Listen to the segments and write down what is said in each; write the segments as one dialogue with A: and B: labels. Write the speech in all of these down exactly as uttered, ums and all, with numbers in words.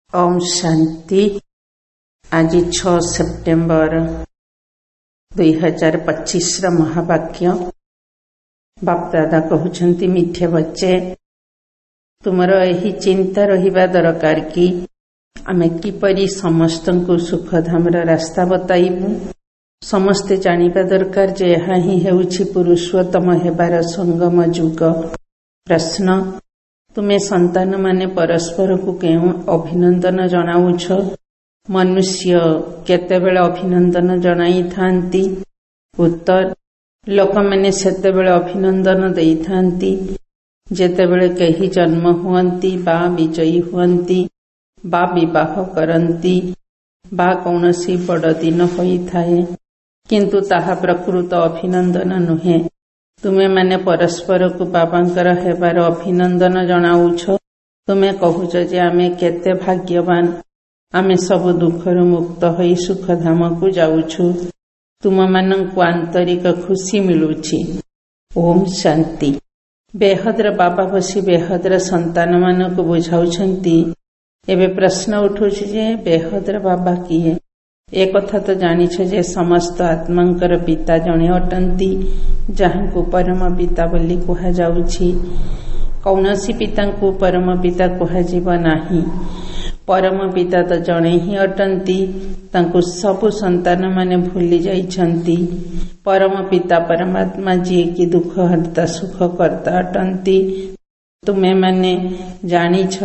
A: ओम शांति। आज छह सेप्टेम्बर दुई हजार पच्चीस महावाक्य बापदादा कहउछंती, मिठे बच्चे तुमर एही चिंता रहिबा दरकार कि आमे किपरि समस्तंकु सुखधामर रास्ता बताइबु। समस्ते जानिबा दरकार जे ଏହା ହିଁ ହେଉଛି पुरुषोत्तम हेबार संगम जुग। प्रश्न, तुमे संतान माने परस्पर को केउ अभिनंदन जनाउछ? मनुष्य केतेबेले अभिनंदन जनाई थांती? उत्तर, लोक माने सेतेबेले अभिनंदन देई थांती जेतेबेले केही जन्म हुअंती बा विजयी हुअंती बा विवाह करंती बा कौनसी बड़ दिन होई थाए, किंतु ताहा प्रकृत अभिनंदन नुहे। तुमे माने परस्पर को बाबांकर हेबार अभिनंदन जनाउछ। तुमे कहूछ जे आमे केते भाग्यवान, आमे सब दुखर मुक्त होई सुखधाम को जाउछु। तुम मानंकु आंतरिक खुशी मिलुछि। ओम शांति। बेहद्र बाबा बसी बेहद्र संतान मानक बुझाउछंती। एबे प्रश्न उठुछि जे बेहद्र बाबा किए? एक कथा तो जानिछ जे समस्त आत्मांकर पिता जणे अटंती, जहांकु परम पिता बोली कुहा जाउछि। कौनसी पितांकु परम पिता कुहा जीव नाही। परम पिता तो जणे ही अटंती, तांकु सबु संतान माने भूली जाइछंती। परम पिता परमात्मा जी की दुख हरता सुख करता अटंती। तुमे माने जानिछ,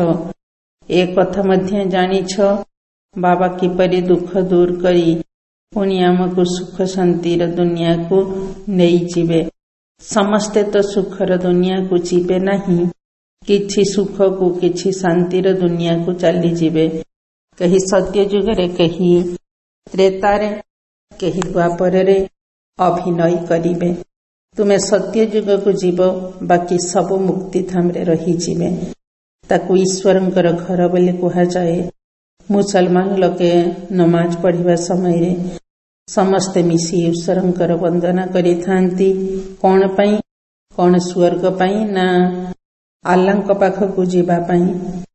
A: एक कथा मध्य जानिछ, बाबा किपरि दुख दूर करी पुणी आमको सुख शांतिर दुनिया को नहीं जीवे। समस्ते तो सुखर दुनिया को जीवे नहीं, किछि सुख को किछि शांतिर दुनिया को चली जीवे। कही सत्य जुगरे, कही त्रेतारे, कही द्वापरे अभिनय करिवे। तुमे सत्य जुग को जीव, बाकी सब मुक्ति धामरे रही जीवे। ताकू ईश्वरंकर घर बोली कुहा जाए। मुसलमान लोके नमाज पढ़िबा समय समस्ते मिसी ईश्वरंकर वंदना करि थांती। कौन पाई? कौन स्वर्ग पाई ना आल्लांक पाखकु जीवा पाई।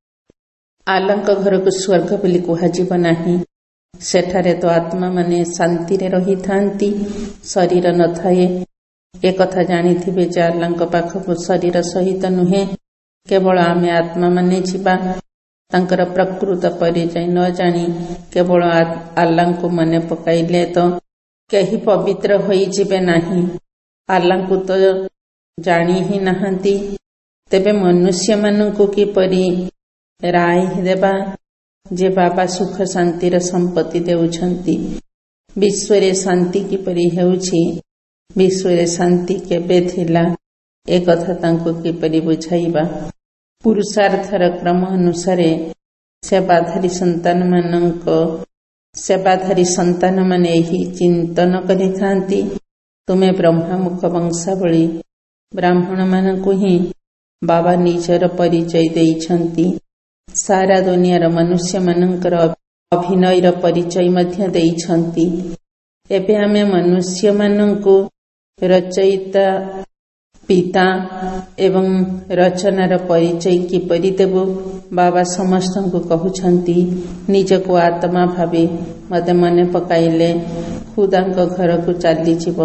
A: आल्लांक घर को स्वर्ग बोली कुहा जीव नाही। सेठारे तो आत्मा माने शांति रे रही थांती, शरीर न थाए। एक कथा जानिथिबे जे आल्लांक पाखकु शरीर सहित नुहे, केवल आमे आत्मा माने जीवा। तांकर प्रकृत परिचय न जानी केवल आल्लांकु मने पकाइले तो केही पवित्र होई जिबे नाही। आल्लांकु तो जानी ही नाहंती, तेबे मनुष्य मानंकु किपरि राय देबा जे बाबा सुख शांतिर संपत्ति देउछंती। विश्वरे शांति किपरि हेउछि, विश्वरे शांति केबे थिला, ए कथा तांकु किपरि बुझाइबा। पुरुषार्थर क्रम अनुसारे सेवाधारी संतान मानक सेवाधारी संतान माने ही चिंतन करि थांती। तुमे ब्रह्मा मुख वंशावली ब्राह्मण मानकु ही बाबा निजर परिचय देइछंती। सारा दुनियार मनुष्य मानकर अभिनयर परिचय मध्य देइछंती। एबे आमे मनुष्य मानकु रचयिता पिता एवं रचनार परिचय किपरि देबो? बाबा समस्तंकु कहउछंती, निजको आत्मा भावे मते मने पकाइले खुदांक घर को चली जीव।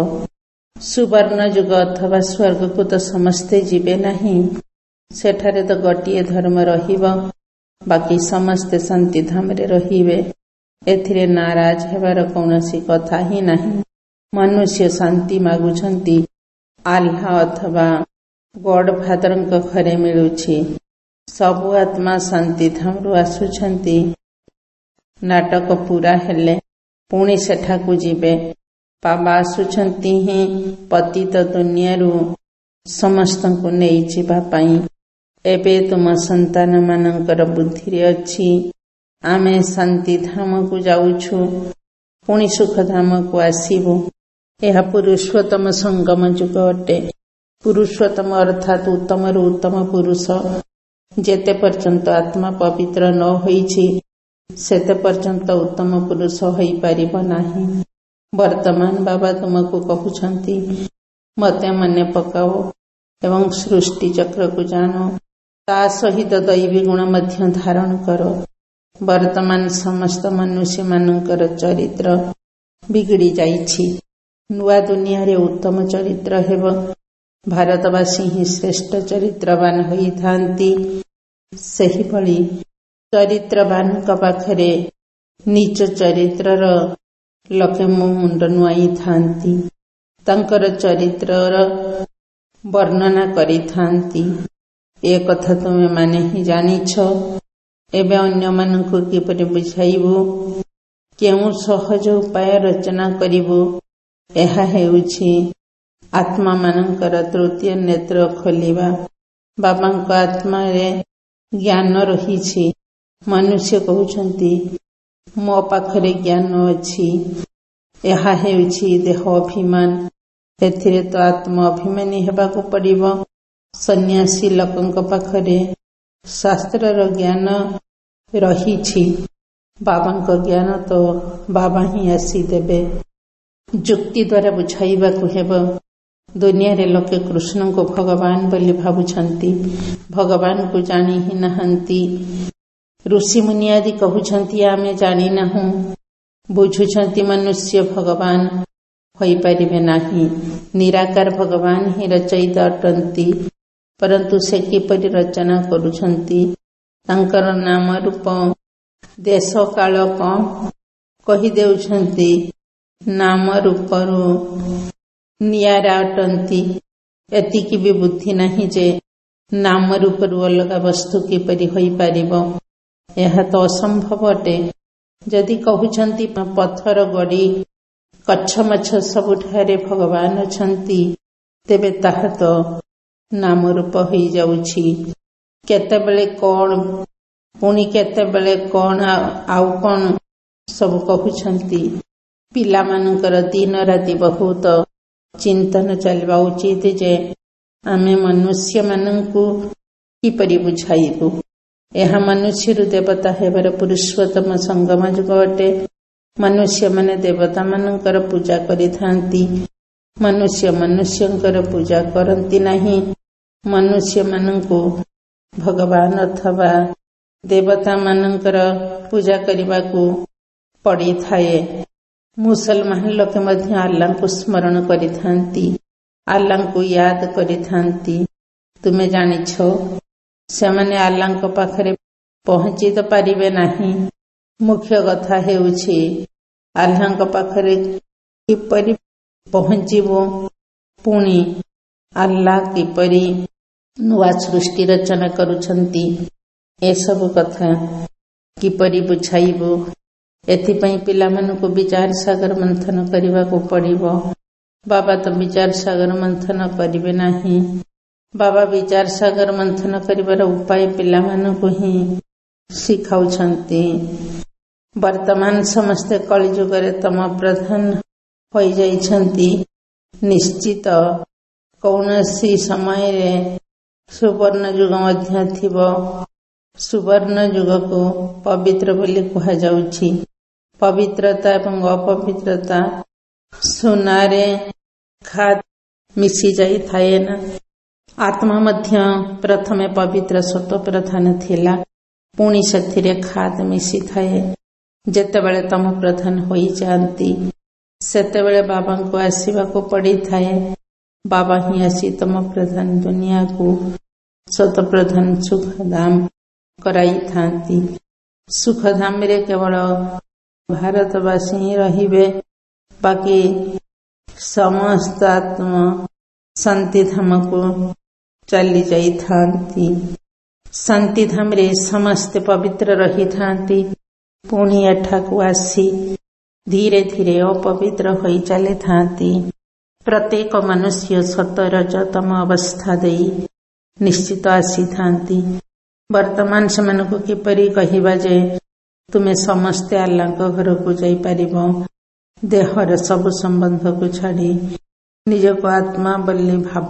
A: सुवर्ण जुग अथवा स्वर्ग को तो समस्ते जीवे नहीं। सेठारे तो गोटिए धर्म रहिब, बाकी समस्ते शांति धामरे रहिबे। एथिरे नाराज हेबार कौनसी कथा ही नहीं। मनुष्य शांति मागुछंती, आल्हा अथवा गॉड फादरंक घरे मिलुछि। सबु आत्मा शांति धामरु आसुछंती। नाटक पूरा हेले पुणी सेठाकु जीवे। बाबा आसुछंती ही पतित दुनियारु समस्तंकु नेई जीवा पाई। एबे तुम संतान मानंकर बुद्धिरे अछि, आमे शांति धाम को जाउछु, पुणी सुख धाम को आसीबु। यह पुरुषोत्तम संगम जुग अटे। पुरुषोत्तम अर्थात उत्तम रु उत्तम पुरुष। जेते पर्यंत आत्मा पवित्र न होईछि, सेते पर्यंत उत्तम पुरुष होई पारिब नाही। वर्तमान बाबा तुमको कहउछंती, मते मने पकाओ एवं सृष्टि चक्र को जानो, ता सहित दैवी गुण मध्य धारण करो। ବର୍ତ୍ତମାନ ସମସ୍ତ ମନୁଷ୍ୟ ମାନଙ୍କର ଚରିତ୍ର ବିଗିଡ଼ି ଯାଇଛି। ନୂଆ ଦୁନିଆରେ ଉତ୍ତମ ଚରିତ୍ର ହେବ। ଭାରତବାସୀ ହିଁ ଶ୍ରେଷ୍ଠ ଚରିତ୍ରବାନ ହୋଇଥାନ୍ତି। ସେହିଭଳି ଚରିତ୍ରବାନଙ୍କ ପାଖରେ ନିଜ ଚରିତ୍ରର ଲୋକେ ମୁଣ୍ଡ ନୁଆଇଥାନ୍ତି। ତାଙ୍କର ଚରିତ୍ରର ବର୍ଣ୍ଣନା କରିଥାନ୍ତି। ଏ କଥା ତୁମେ ମାନେ ହିଁ ଜାଣିଛ। ଏବେ ଅନ୍ୟମାନଙ୍କୁ କିପରି ବୁଝାଇବୁ? କେଉଁ ସହଜ ଉପାୟ ରଚନା କରିବୁ? ଏହା ହେଉଛି ଆତ୍ମାମାନଙ୍କର ତୃତୀୟ ନେତ୍ର ଖୋଲିବା। ବାବାଙ୍କ ଆତ୍ମାରେ ଜ୍ଞାନ ରହିଛି। ମନୁଷ୍ୟ କହୁଛନ୍ତି ମୋ ପାଖରେ ଜ୍ଞାନ ଅଛି। ଏହା ହେଉଛି ଦେହ ଅଭିମାନ। ଏଥିରେ ତ ଆତ୍ମ ଅଭିମାନୀ ହେବାକୁ ପଡ଼ିବ। ସନ୍ନ୍ୟାସୀ ଲୋକଙ୍କ ପାଖରେ ଶାସ୍ତ୍ରର ଜ୍ଞାନ ରହିଛି। ବାବାଙ୍କ ଜ୍ଞାନ ତ ବାବା ହିଁ ଆସି ଦେବେ। ଯୁକ୍ତି ଦ୍ୱାରା ବୁଝାଇବାକୁ ହେବ। ଦୁନିଆରେ ଲୋକେ କୃଷ୍ଣଙ୍କୁ ଭଗବାନ ବୋଲି ଭାବୁଛନ୍ତି। ଭଗବାନଙ୍କୁ ଜାଣି ହିଁ ନାହାନ୍ତି। ଋଷିମୁନି ଆଦି କହୁଛନ୍ତି ଆମେ ଜାଣିନାହୁଁ। ବୁଝୁଛନ୍ତି ମନୁଷ୍ୟ ଭଗବାନ ହୋଇପାରିବେ ନାହିଁ। ନିରାକାର ଭଗବାନ ହିଁ ରଚୟିତା ଅଟନ୍ତି। ପରନ୍ତୁ ସେ କିପରି ରଚନା କରୁଛନ୍ତି? ତାଙ୍କର ନାମ ରୂପ ଦେଶ କାଳ କଣ କହିଦେଉଛନ୍ତି। ନାମ ରୂପରୁ ନିଆରା ଅଟନ୍ତି। ଏତିକି ବି ବୁଦ୍ଧି ନାହିଁ ଯେ ନାମ ରୂପରୁ ଅଲଗା ବସ୍ତୁ କିପରି ହୋଇପାରିବ। ଏହା ତ ଅସମ୍ଭବ ଅଟେ। ଯଦି କହୁଛନ୍ତି ପଥର ଗଡ଼ି ଗଛ ମଛ ସବୁଠାରେ ଭଗବାନ ଅଛନ୍ତି, ତେବେ ତାହା ତ ନାମ ରୂପ ହୋଇଯାଉଛି। କେତେବେଳେ କଣ ପୁଣି କେତେବେଳେ କଣ ଆଉ କଣ ସବୁ କହୁଛନ୍ତି। ପିଲାମାନଙ୍କର ଦିନ ରାତି ବହୁତ ଚିନ୍ତନ ଚାଲିବା ଉଚିତ ଯେ ଆମେ ମନୁଷ୍ୟମାନଙ୍କୁ କିପରି ବୁଝାଇବୁ। ଏହା ମନୁଷ୍ୟରୁ ଦେବତା ହେବାର ପୁରୁଷୋତ୍ତମ ସଙ୍ଗମ ଯୁଗ ଅଟେ। ମନୁଷ୍ୟମାନେ ଦେବତାମାନଙ୍କର ପୂଜା କରିଥାନ୍ତି। ମନୁଷ୍ୟ ମନୁଷ୍ୟଙ୍କର ପୂଜା କରନ୍ତି ନାହିଁ। ମନୁଷ୍ୟମାନଙ୍କୁ ଭଗବାନ ଅଥବା ଦେବତାମାନଙ୍କର ପୂଜା କରିବାକୁ ପଡ଼ିଥାଏ। ମୁସଲମାନ ଲୋକେ ମଧ୍ୟ ଆଲ୍ଲାଙ୍କୁ ସ୍ମରଣ କରିଥାନ୍ତି। ଆଲ୍ଲାଙ୍କୁ ୟାଦ କରିଥାନ୍ତି। ତୁମେ ଜାଣିଛ ସେମାନେ ଆଲ୍ଲାଙ୍କ ପାଖରେ ପହଞ୍ଚି ତ ପାରିବେ ନାହିଁ। ମୁଖ୍ୟ କଥା ହେଉଛି ଆଲ୍ଲାଙ୍କ ପାଖରେ କିପରି ପହଞ୍ଚିବୁ। ପୁଣି ଆଲ୍ଲା କିପରି ନୂଆ ସୃଷ୍ଟି ରଚନା କରୁଛନ୍ତି, ଏସବୁ କଥା କିପରି ବୁଝାଇବୁ। ଏଥିପାଇଁ ପିଲାମାନଙ୍କୁ ବିଚାର ସାଗର ମନ୍ଥନ କରିବାକୁ ପଡ଼ିବ। ବାବା ତ ବିଚାର ସାଗର ମନ୍ଥନ କରିବେ ନାହିଁ। ବାବା ବିଚାର ସାଗର ମନ୍ଥନ କରିବାର ଉପାୟ ପିଲାମାନଙ୍କୁ ହିଁ ଶିଖାଉଛନ୍ତି। ବର୍ତ୍ତମାନ ସମସ୍ତେ କଳିଯୁଗରେ ତମ ପ୍ରଧାନ ହୋଇଯାଇଛନ୍ତି। ନିଶ୍ଚିତ କୌଣସି ସମୟରେ ସୁବର୍ଣ୍ଣ ଯୁଗ ମଧ୍ୟ ଥିବ। ସୁବର୍ଣ୍ଣ ଯୁଗକୁ ପବିତ୍ର ବୋଲି କୁହାଯାଉଛି। ପବିତ୍ରତା ଏବଂ ଅପବିତ୍ରତା ସୁନାରେ ଖାଦ ମିଶି ଯାଇଥାଏ ନା। ଆତ୍ମା ମଧ୍ୟ ପ୍ରଥମେ ପବିତ୍ର ସତ୍ତ୍ୱ ପ୍ରଧାନ ଥିଲା। ପୁଣି ସେଥିରେ ଖାଦ ମିଶିଥାଏ। ଯେତେବେଳେ ତମ ପ୍ରଧାନ ହୋଇଯାଆନ୍ତି ସେତେବେଳେ ବାବାଙ୍କୁ ଆସିବାକୁ ପଡ଼ିଥାଏ। ବାବା ହିଁ ଆସି ତମ ପ୍ରଧାନ ଦୁନିଆକୁ ସତ ପ୍ରଧାନ ସୁଖଧାମ କରାଇଥାନ୍ତି। ସୁଖଧାମରେ କେବଳ ଭାରତବାସୀ ହିଁ ରହିବେ। ବାକି ସମସ୍ତ ଆତ୍ମା ଶାନ୍ତିଧାମକୁ ଚାଲି ଯାଇଥାନ୍ତି। ଶାନ୍ତିଧାମରେ ସମସ୍ତେ ପବିତ୍ର ରହିଥାନ୍ତି। ପୁଣି ଏଠାକୁ ଆସି ଧୀରେ ଧୀରେ ଅପବିତ୍ର ହୋଇ ଚାଲିଥାନ୍ତି। ପ୍ରତ୍ୟେକ ମନୁଷ୍ୟ ସତ ରଜତମ ଅବସ୍ଥା ଦେଇ ନିଶ୍ଚିତ ଆସିଥାନ୍ତି। ବର୍ତ୍ତମାନ ସେମାନଙ୍କୁ କିପରି କହିବା ଯେ ତୁମେ ସମସ୍ତେ ଆଲ୍ଲାଙ୍କ ଘରକୁ ଯାଇପାରିବ। ଦେହର ସବୁ ସମ୍ବନ୍ଧକୁ ଛାଡ଼ି ନିଜକୁ ଆତ୍ମା ବୋଲି ଭାବ।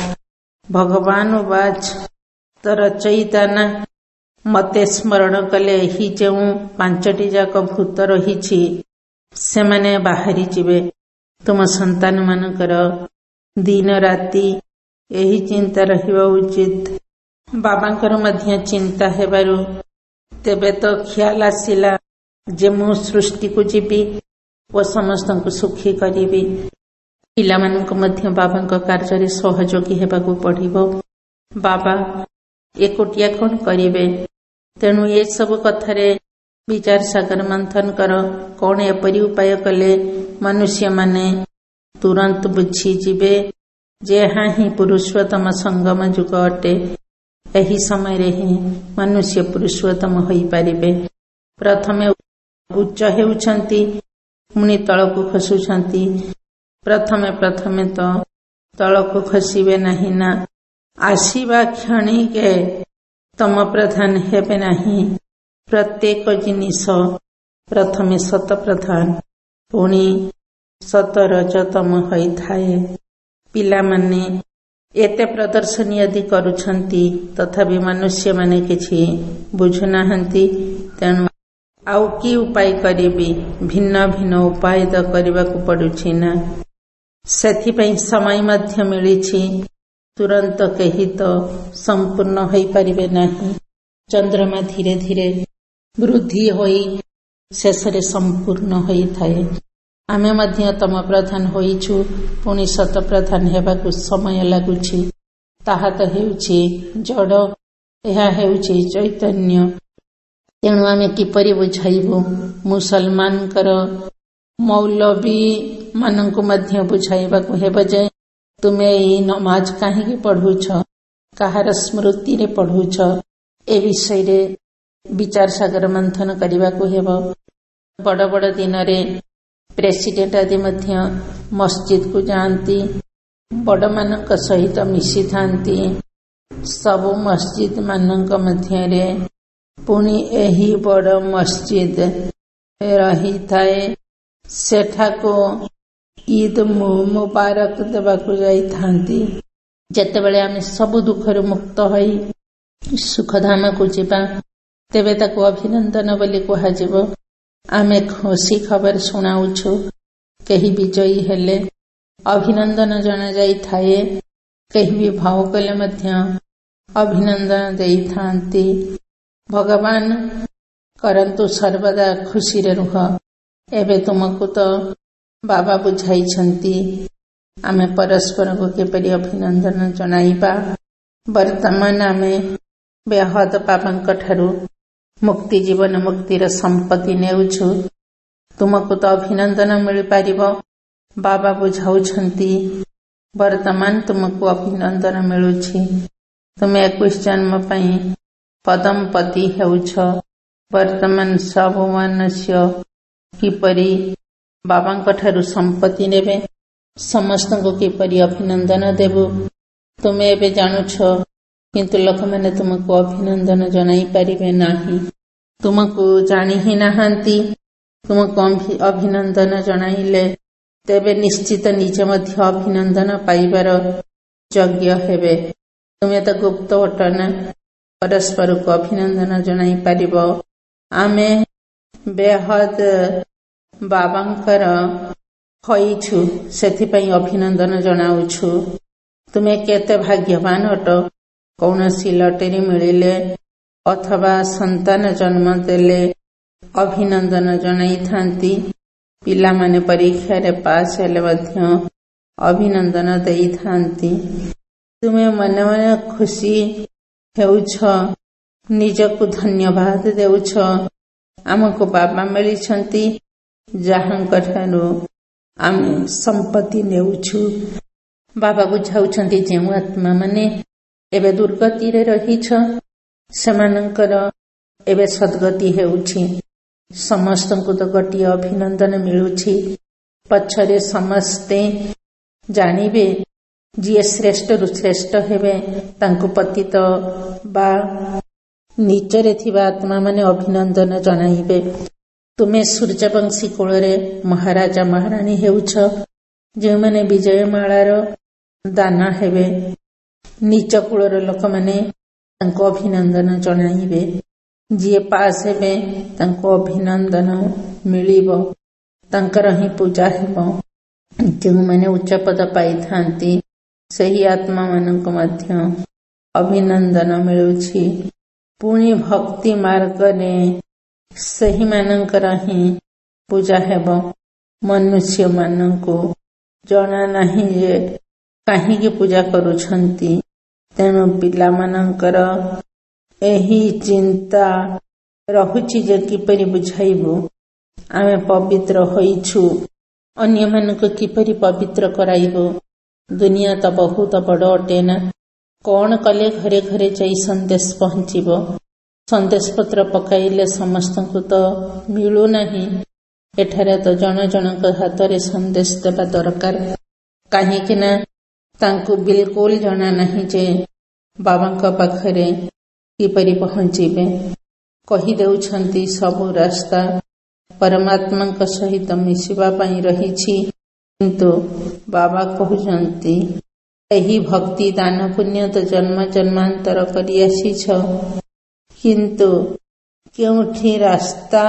A: ଭଗବାନ ବାଚ ତ ରଚୟିତା ନା। ମତେ ସ୍ମରଣ କଲେ ଏହି ଯେଉଁ ପାଞ୍ଚଟି ଯାକ ଭୂତ ରହିଛି ସେମାନେ ବାହାରି ଯିବେ। ତୁମ ସନ୍ତାନମାନଙ୍କର ଦିନ ରାତି ଏହି ଚିନ୍ତା ରହିବା ଉଚିତ। ବାବାଙ୍କର ମଧ୍ୟ ଚିନ୍ତା ହେବାରୁ तेबे तो ख्याल आसिला जे मु सृष्टि को जीवी ओ समस्त सुखी करी पिलामानंको मध्य बाबांको कार्य सहयोगी हेबाकू पड़िबो। बाबा एकोटिया कौन करिवे, तेणु ये सब कथारे विचार सागर मंथन कर कौन एपरी उपाय कले मनुष्य माने तुरंत बुझी जीवे जे हाँ ही पुरुषोत्तम संगम जुग अटे। एही समय रे ही मनुष्य पुरुषोत्तम होई पारिबे। प्रथमे उच्च हेउछंती पुणी तळकू खसुछंती। प्रथमे प्रथमे तो तळकू खसिबे नाही ना, आसीबा क्षणिके तम प्रधान हेबे नाही। प्रत्येक जिनिष प्रथमे सत प्रधान पुणी सत रजतम होई थाए। पिलामाने एते प्रदर्शनी यदि करुछंती तथापि मनुष्य माने किछि बुझुनाहंती। तेणु आउ कि उपाय करिबी, भिन्न भिन्न उपाय तो करबाकू पड़ुछि ना। सेथिपई समय मध्य मिलिछि, तुरंत केही तो संपूर्ण होई परिबे नाही। चंद्रमा धीरे धीरे वृद्धि होई शेषरे संपूर्ण होई थाए। आमे मध्य तम प्रधान होइछु, पुणी सत प्रधान हेबाकू समय लागुछि। ताहा तो हेउछि जड़, एहा हेउछि चैतन्य। तेणु आमे किपरि बुझाइबु? मुसलमानकर मौलवी मानंकु मध्य बुझाइबाकू हेब जे तुमे ई नमाज काहेकि पढ़ुछ, काहार स्मृति रे पढ़ुछ, ए विषय रे विचार सागर मंथन करिबाकू हेब। बड़ बड़ दिन रे प्रेसिडेंट आदि मध्य मस्जिद को जाती, बड़ मानक सहित मिसी थांती। सबु मस्जिद मानक मध्य रे पुणी एही बड़ मस्जिद रही थाए। सेठाको ईद मुबारक देबाकू जाई थांती। जेतेबेले आमे सबु दुखरु मुक्त होई सुखधाम को जीवा, तेबे ताकू अभिनंदन बोली कुहाजिबो। आमे खुशी खबर शुणाउछु, केही विजयी हेले अभिनंदन जना जाई थाए, केही भी भाव कले मध्य अभिनंदन देई थांती। भगवान करंतु सर्वदा खुशी रे रुह। एबे तुमको तो बाबा बुझाइछंती, आमे परस्पर को किपरि अभिनंदन जनाइबा। वर्तमान आमे बेहद बाबांक ठारू मुक्ति जीवन मुक्तिर संपत्ति नेउछु। तुमको तो अभिनंदन मिल पारिबो। बाबा बुझाउछंती, वर्तमान तुमको अभिनंदन मिलुछि। तुमे इक्कीस जन्म पई पदमपति हेउछ। वर्तमान सब मनुष्य किपरि बाबांक ठारू संपत्ति नेबे, समस्तको किपरि अभिनंदन देबु तुमे एबे जानुछ, किंतु लोक माने तुमको अभिनंदन जनाई पारिबे नाही। तुमको जानी ही नाहांती। तुमको अभिनंदन जनाइले तेबे निश्चित निजे मध्य अभिनंदन पाइबार योग्य हेबे। तुमे तो गुप्त अटना, परस्पर को अभिनंदन जनाई पारिबो। आमे बेहद बाबांकर होइछु, सेथिपई अभिनंदन जनाउछु। तुमे केते भाग्यवान अट। कौनसी लटेरी मिलिले अथवा संतान जन्म देले अभिनंदन जनाई थांती। पिला माने परीक्षा रे पास हेले मध्य अभिनंदन देई थांती। तुमे मन मन खुशी हेउछ, निजको धन्यवाद देउछ। आमको बाबा मिलिछंती, जाहांक ठारू आमे संपत्ति नेउछु। बाबा बुझाउछंती, जेउ आत्मा माने एबे दुर्गति रे रहिछ, सेमानंकर एबे सद्गति हेउछि। समस्तंको तो गोटिए अभिनंदन मिलुछि। पछरे समस्ते जानिबे जिए श्रेष्ठ रु श्रेष्ठ हेबे, तांको पतित बा नीचरे थिबा आत्मा माने अभिनंदन जनाइबे। तुमे सूर्यवंशी कूଳରେ महाराजा महाराणी हेउछ, जे माने विजयमाଳାର दाना हेबे। नीच कूଳର ଲୋକମାନେ ତାଙ୍କୁ ଅଭିନନ୍ଦନ ଜଣାଇବେ। ଯିଏ ପାସ୍ ହେବେ ତାଙ୍କୁ ଅଭିନନ୍ଦନ ମିଳିବ, ତାଙ୍କର ହିଁ ପୂଜା ହେବ। ଯେଉଁମାନେ ଉଚ୍ଚ ପଦ ପାଇଥାନ୍ତି ସେହି ଆତ୍ମା ମାନଙ୍କୁ ମଧ୍ୟ ଅଭିନନ୍ଦନ ମିଳୁଛି। पुणी भक्ति मार्गने सही मानकर ही पूजा हेब। मनुष्य मानଙ୍କୁ जଣା ନାହିଁ ଯେ କାହିଁକି ପୂଜା କରୁଛନ୍ତି। ତେଣୁ ପିଲାମାନଙ୍କର ଏହି ଚିନ୍ତା ରହୁଛି ଯେ କିପରି ବୁଝାଇବୁ। ଆମେ ପବିତ୍ର ହୋଇଛୁ, ଅନ୍ୟମାନଙ୍କୁ କିପରି ପବିତ୍ର କରାଇବୁ। ଦୁନିଆ ତ ବହୁତ ବଡ଼ ଅଟେ ନା। କଣ କଲେ ଘରେ ଘରେ ଯାଇ ସନ୍ଦେଶ ପହଞ୍ଚିବ। ସନ୍ଦେଶ ପତ୍ର ପକାଇଲେ ସମସ୍ତଙ୍କୁ ତ ମିଳୁନାହିଁ। ଏଠାରେ ତ ଜଣ ଜଣଙ୍କ ହାତରେ ସନ୍ଦେଶ ଦେବା ଦରକାର। କାହିଁକି ନା ତାଙ୍କୁ ବିଲକୁଲ ଜଣା ନାହିଁ ଯେ ବାବାଙ୍କ ପାଖରେ କିପରି ପହଞ୍ଚିବେ। କହିଦେଉଛନ୍ତି ସବୁ ରାସ୍ତା ପରମାତ୍ମାଙ୍କ ସହିତ ମିଶିବା ପାଇଁ ରହିଛି, କିନ୍ତୁ ବାବା କହୁଛନ୍ତି ଏହି ଭକ୍ତି ଦାନ ପୁଣ୍ୟ ତ ଜନ୍ମ ଜନ୍ମାନ୍ତର କରି ଆସିଛ, କିନ୍ତୁ କେଉଁଠି ରାସ୍ତା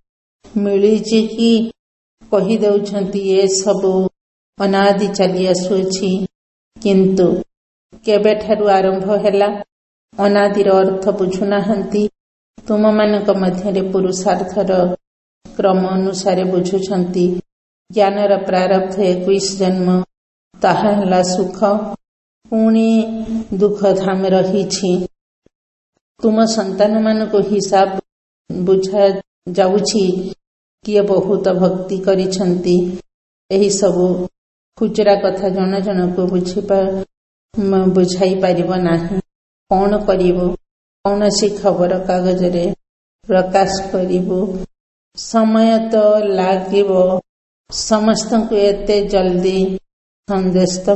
A: ମିଳିଛି କି? କହିଦେଉଛନ୍ତି ଏ ସବୁ ଅନାଦି ଚାଲି ଆସୁଅଛି, କିନ୍ତୁ କେବେଠାରୁ ଆରମ୍ଭ ହେଲା ଅନାଦିର ଅର୍ଥ ବୁଝୁନାହାନ୍ତି। ତୁମମାନଙ୍କ ମଧ୍ୟରେ ପୁରୁଷାର୍ଥର କ୍ରମ ଅନୁସାରେ ବୁଝୁଛନ୍ତି। ଜ୍ଞାନର ପ୍ରାରବ୍ଧ ଏକୋଇଶ ଜନ୍ମ, ତାହା ହେଲା ସୁଖ, ପୁଣି ଦୁଃଖ ଧାମ ରହିଛି। ତୁମ ସନ୍ତାନମାନଙ୍କୁ ହିସାବ ବୁଝା ଯାଉଛି କିଏ ବହୁତ ଭକ୍ତି କରିଛନ୍ତି। ଏହି ସବୁ ଖୁଚୁରା କଥା ଜଣ ଜଣକୁ ବୁଝିବା ବୁଝାଇ ପାରିବ ନାହିଁ। କଣ କରିବୁ? କୌଣସି ଖବର କାଗଜରେ ପ୍ରକାଶ କରିବୁ। ସମୟ ତ ଲାଗିବ। ସମସ୍ତଙ୍କୁ ଏତେ ଜଲ୍ଦି ସନ୍ଦେଶ ତ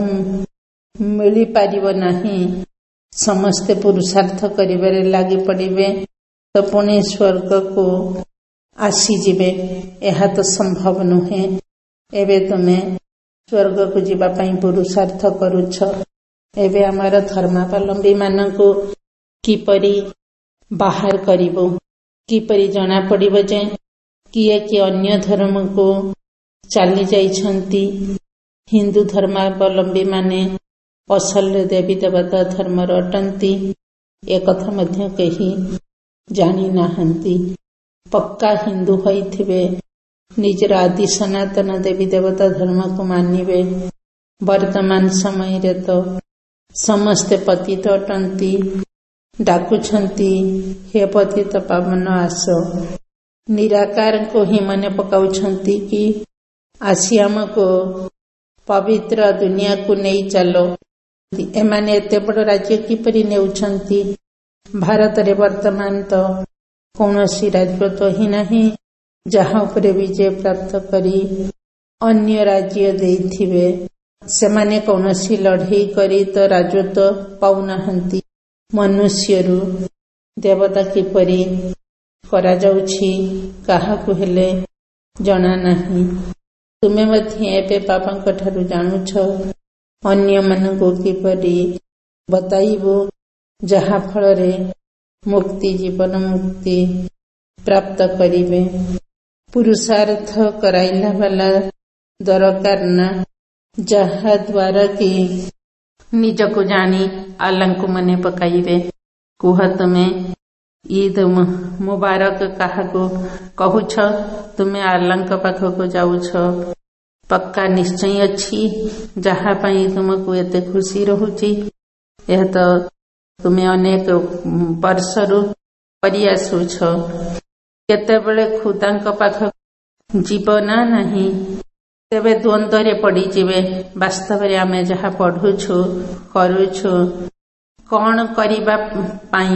A: ମିଳିପାରିବ ନାହିଁ। ସମସ୍ତେ ପୁରୁଷାର୍ଥ କରିବାରେ ଲାଗି ପଡ଼ିବେ ତ ପୁଣି ସ୍ୱର୍ଗକୁ ଆସିଯିବେ। ଏହା ତ ସମ୍ଭବ ନୁହେଁ। ଏବେ ତୁମେ ସ୍ୱର୍ଗକୁ ଯିବା ପାଇଁ ପୁରୁଷାର୍ଥ କରୁଛ। ଏବେ ଆମର ଧର୍ମାବଲମ୍ବୀ ମାନଙ୍କୁ କିପରି ବାହାର କରିବୁ? କିପରି ଜଣା ପଡ଼ିବ ଯେ କିଏ କିଏ ଅନ୍ୟ ଧର୍ମକୁ ଚାଲି ଯାଇଛନ୍ତି। ହିନ୍ଦୁ ଧର୍ମାବଲମ୍ବୀ ମାନେ ଅସଲ ଦେବୀ ଦେବତା ଧର୍ମର ଅଟନ୍ତି, ଏକଥା ମଧ୍ୟ କେହି ଜାଣି ନାହାନ୍ତି। ପକ୍କା ହିନ୍ଦୁ ହୋଇଥିବେ ନିଜର ଆଦି ସନାତନ ଦେବୀ ଦେବତା ଧର୍ମକୁ ମାନିବେ। ବର୍ତ୍ତମାନ ସମୟରେ ତ ସମସ୍ତେ ପତିତ ଅଟନ୍ତି, ଡାକୁଛନ୍ତି ହେ ପତିତ ପାବନ ଆସ। ନିରାକାରଙ୍କୁ ହିଁ ମନେ ପକାଉଛନ୍ତି କି ଆସି ଆମକୁ ପବିତ୍ର ଦୁନିଆକୁ ନେଇ ଚାଲ। ଏମାନେ ଏତେ ବଡ଼ ରାଜ୍ୟ କିପରି ନେଉଛନ୍ତି? ଭାରତରେ ବର୍ତ୍ତମାନ ତ କୌଣସି ରାଜତ୍ୱ ହିଁ ନାହିଁ ଯାହା ଉପରେ ବିଜୟ ପ୍ରାପ୍ତ କରି ଅନ୍ୟ ରାଜ୍ୟ ଦେଇଥିବେ। ସେମାନେ କୌଣସି ଲଢ଼େଇ କରି ତ ରାଜତ୍ୱ ପାଉନାହାନ୍ତି। ମନୁଷ୍ୟରୁ ଦେବତା କିପରି କରାଯାଉଛି କାହାକୁ ହେଲେ ଜଣା ନାହିଁ। ତୁମେ ମଧ୍ୟ ଏବେ ବାବାଙ୍କ ଠାରୁ ଜାଣୁଛ ଅନ୍ୟମାନଙ୍କୁ କିପରି ବତାଇବୁ, ଯାହା ଫଳରେ ମୁକ୍ତି ଜୀବନ ମୁକ୍ତି ପ୍ରାପ୍ତ କରିବେ। ପୁରୁଷାର୍ଥ କରାଇଲା ବାଲା ଦରକାର ନା, ଯାହା ଦ୍ୱାରା କି ନିଜକୁ ଜାଣି ଆଲ୍ଲାଙ୍କୁ ମନେ ପକାଇବେ। କୁହ ତୁମେ ଇଦ ମୁବାରକ କାହାକୁ କହୁଛ? ତୁମେ ଆଲ୍ଲାଙ୍କ ପାଖକୁ ଯାଉଛ, ପକ୍କା ନିଶ୍ଚୟ ଅଛି ଯାହା ପାଇଁ ତୁମକୁ ଏତେ ଖୁସି ରହୁଛି। ଏହା ତ ତୁମେ ଅନେକ ବର୍ଷରୁ କରି ଆସୁଛ। କେତେବେଳେ ଖୁଦାଙ୍କ ପାଖକୁ ଯିବ ନା ନାହିଁ, ତେବେ ଦ୍ୱନ୍ଦ୍ୱରେ ପଡ଼ିଯିବେ। ବାସ୍ତବରେ ଆମେ ଯାହା ପଢ଼ୁଛୁ କରୁଛୁ କଣ କରିବା ପାଇଁ?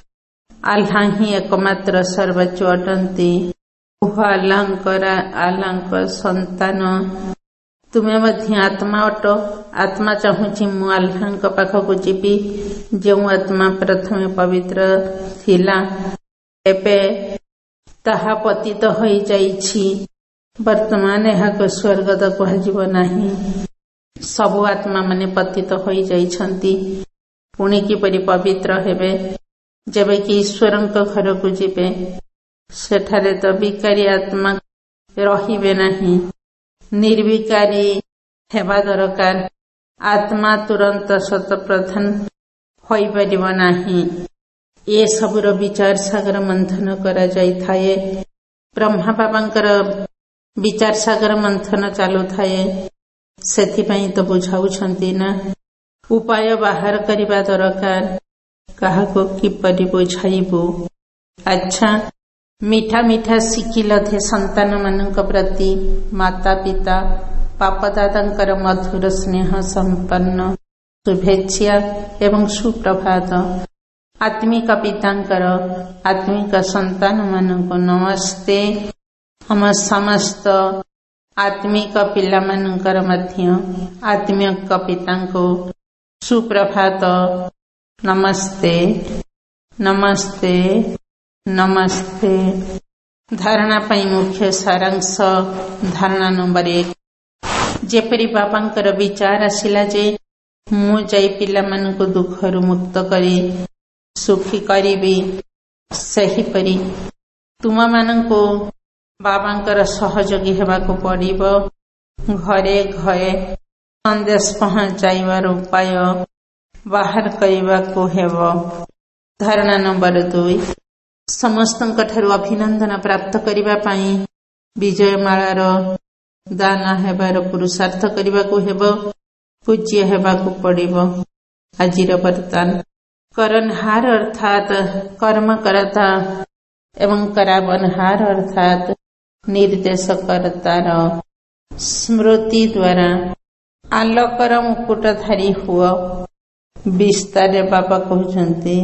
A: ଆଲ୍ଲାହ ହିଁ ଏକମାତ୍ର ସର୍ବୋଚ୍ଚ ଅଟନ୍ତି। କୁହ ଆଲ୍ଲାହଙ୍କର ଆଲ୍ଲାହଙ୍କ ସନ୍ତାନ ତୁମେ ମଧ୍ୟ ଆତ୍ମା ଅଟ। ଆତ୍ମା ଚାହୁଁଛି ମୁଁ ଆଲ୍ଲାହଙ୍କ ପାଖକୁ ଯିବି। ଯେଉଁ ଆତ୍ମା ପ୍ରଥମେ ପବିତ୍ର ଥିଲା ଏବେ ତାହା ପତିତ ହୋଇଯାଇଛି। ବର୍ତ୍ତମାନ ଏହାକୁ ସ୍ୱର୍ଗ ତ କୁହାଯିବ ନାହିଁ। ସବୁ ଆତ୍ମା ମାନେ ପତିତ ହୋଇଯାଇଛନ୍ତି। ପୁଣି କିପରି ପବିତ୍ର ହେବେ? ଯେବେକି ଈଶ୍ୱରଙ୍କ ଘରକୁ ଯିବେ ସେଠାରେ ତ ବିକାରୀ ଆତ୍ମା ରହିବେ ନାହିଁ। ନିର୍ବିକାରୀ ହେବା ଦରକାର। ଆତ୍ମା ତୁରନ୍ତ ଶତପ୍ରଧାନ ହୋଇପାରିବ ନାହିଁ। ए सबुर विचार सागर मंथन करा जाई थाए। ब्रह्मा बाबांकर विचार सागर मंथन चालू थाए। सेथिपाई तो बुझाउछंती ना उपाय बाहर करिबा दरकार। काहाको किपरि बुझाइबु। अच्छा मीठा मीठा शिखिल थे संतान मानक प्रति माता पिता बापदादांकर मधुर स्नेह संपन्न शुभेच्छा एवं सुप्रभात। आत्मिक पितांकर आत्मिक संतान मानक नमस्ते। हम समस्त आत्मिक पिला मानकर मध्य आत्मिक पितांको सुप्रभात। नमस्ते नमस्ते नमस्ते। धारणा पाई मुख्य सारांश। धारणा नंबर एक। जेपरी बाबांकर विचार आसिला जे मु जाई पिला मानक दुखरु मुक्त करी सुखी करिबी, सेहीपरि तुम मानको बाबांकर सहयोगी हेबाको पड़िबो। घरे घरे संदेश पहुंचाइबार उपाय बाहर करिबाको हेबो। धारणा नंबर दुई। समस्तंक ठारु अभिनंदन प्राप्त करिबा पाई विजयमालार दान हेबार पुरुषार्थ करिबाको हेबो। पूज्य हेबाको पड़िबो। आजिर वर्तमान करनहार अर्थात कर्मकर्ता एवं करावनहार अर्थात निर्देशकर्तार स्मृति द्वारा आलोकर मुकुटधारी हुआ। विस्तार बाबा कहते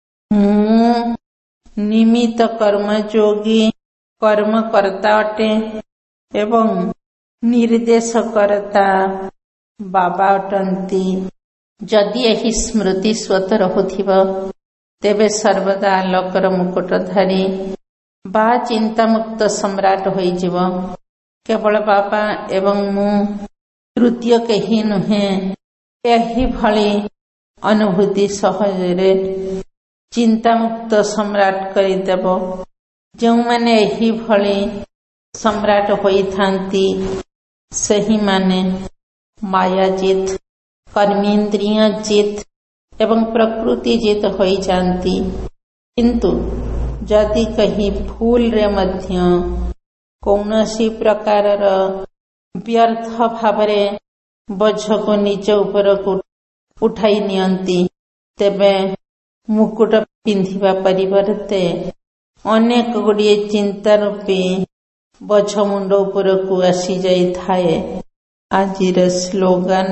A: मु निमित्त कर्मयोगी कर्मकर्ता अटे एवं निर्देशकर्ता बाबा अटंती। जदि एही स्मृति स्वत रहुथिब तेबे सर्वदा आलोकर मुकुटधारी बा चिंतामुक्त सम्राट होइजिब। केवल बाबा एवं मु तृतीय केही नुहे। एही भली अनुभूति सहजरे चिंतामुक्त सम्राट करिदेब। जो माने एही भली सम्राट होइथांती सही माने माया जीत, कर्मेंद्रिय जीत एवं प्रकृति जीत होई जाती। किंतु जदि कहीं भूल रे मध्य कौनसी प्रकारर व्यर्थ भावरे बोझ को निज ऊपर को उठाई नियंती तेबे मुकुट पिंधिबा परिवर्ते अनेक गुड़िए चिंता रूपी बोझ मुंड ऊपर को आसी जाई थाए। आजिर स्लोगान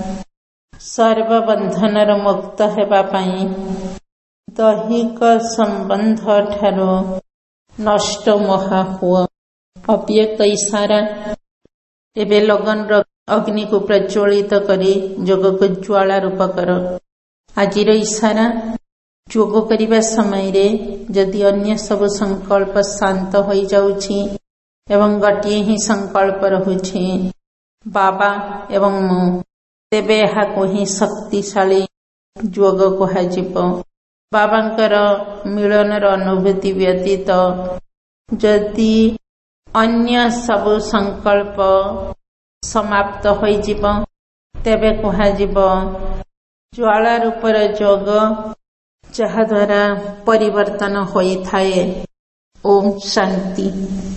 A: सर्वबंधनर मुक्त हेबा पाई दैहिक संबंध ठारो नष्ट महा हुआ। अव्यक्त इशारा। एबे लगन अग्नि को प्रज्वलित करी जोग को ज्वाला रूप कर। आजिर इशारा जोग करिबा समय रे जदि अन्य सब संकल्प शांत होई जाउछि एवं गटिए ही संकल्प रहुछि बाबा एवं मु तेबे एहाको ही शक्तिशाली जोग कुहाजिब। बाबांकर मिलनर अनुभूति व्यतीत जदि अन्य सब संकल्प समाप्त होइजिब तेबे कुहाजिब ज्वाला रूपर जोग जहा द्वारा परिवर्तन होई थाए। ओम शांति।